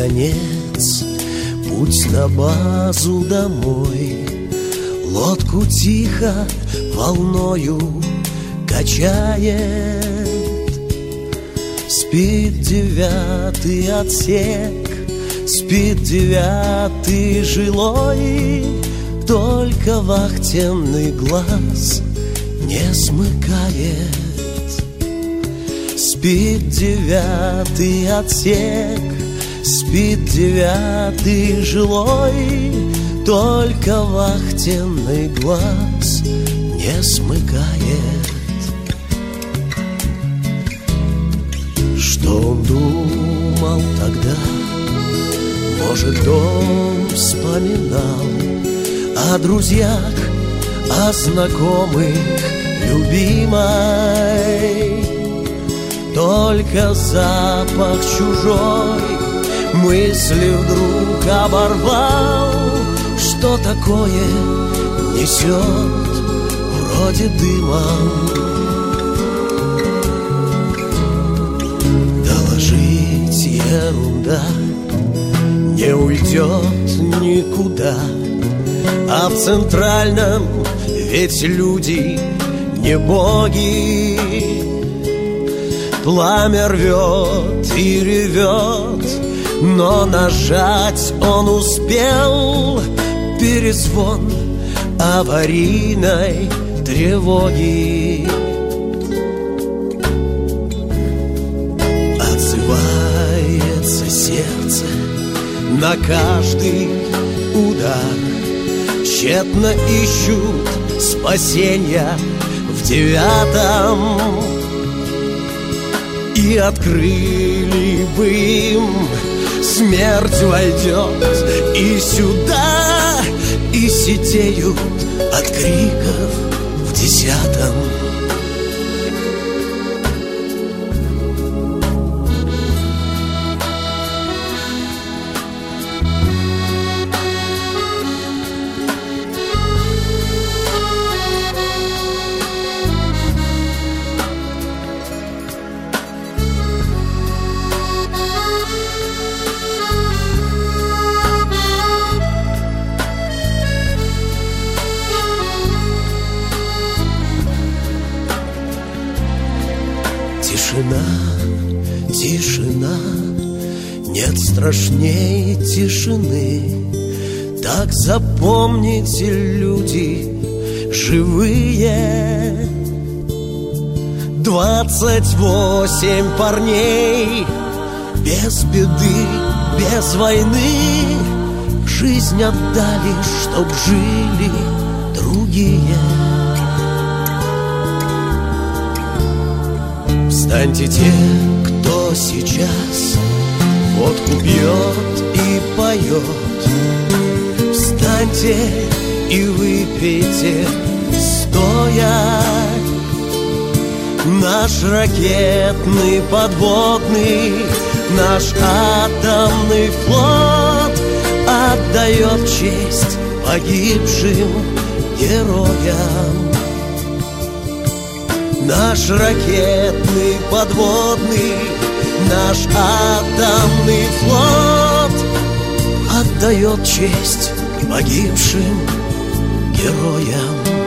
наконец, путь на базу домой. Лодку тихо волною качает. Спит 9-й отсек, спит 9-й жилой, только вахтенный глаз не смыкает. Спит 9-й отсек, спит 9-й жилой, только вахтенный глаз не смыкает. Что он думал тогда? Может, дом вспоминал о друзьях, о знакомых, любимой. Только запах чужой мысли вдруг оборвал. Что такое несет вроде дыма? Доложить ерунда, не уйдет никуда. А в центральном ведь люди не боги. Пламя рвет и ревет, но нажать он успел. Перезвон аварийной тревоги. Отзывается сердце на каждый удар. Тщетно ищут спасения в 9-м. И открыли бы им, смерть войдет и сюда, и сидеют от криков в 10-м. Тишина, тишина, нет страшней тишины. Так запомните, люди живые. 28 парней без беды, без войны жизнь отдали, чтоб жили другие. Встаньте те, кто сейчас водку пьет и поет. Встаньте и выпейте стоя. Наш ракетный подводный, наш атомный флот отдает честь погибшим героям. Наш ракетный подводный, наш атомный флот отдает честь погибшим героям.